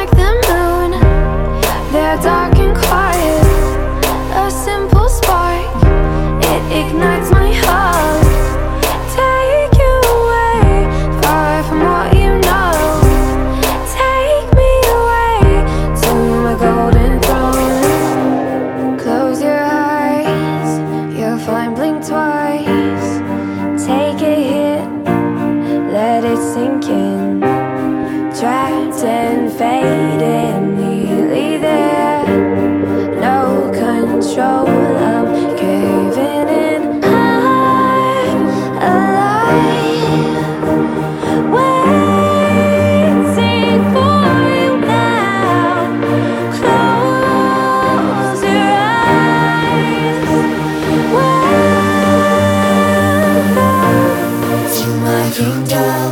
like the moon, they're dark and quiet. A simple spark, it ignites my heart. Take you away, far from what you know. Take me away to my golden throne. Close your eyes, you'll find blink twice. Take a hit, let it sink in. Trapped and fading, nearly there. No control, I'm caving in. I'm alive, waiting for you now. Close your eyes. Welcome to my kingdom.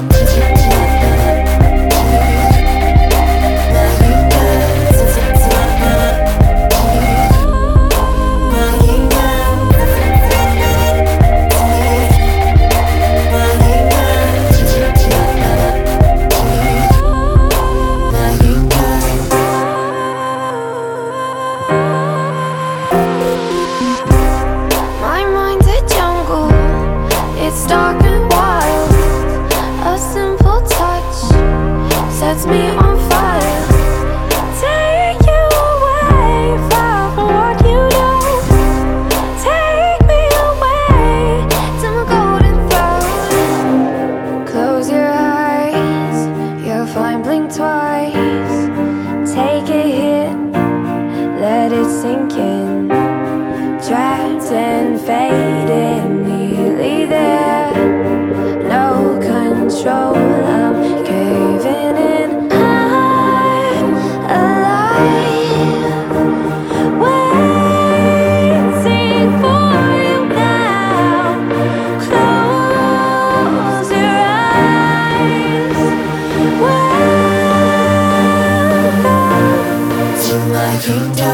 It's dark and wild. A simple touch sets me on fire. Take you away, far from what you know. Take me away to my golden throne. Close your eyes, you'll find blink twice. Take a hit, let it sink in. Trapped and fading, nearly there. No control, I'm caving in. I'm alive, waiting for you now. Close your eyes. Welcome to my kingdom.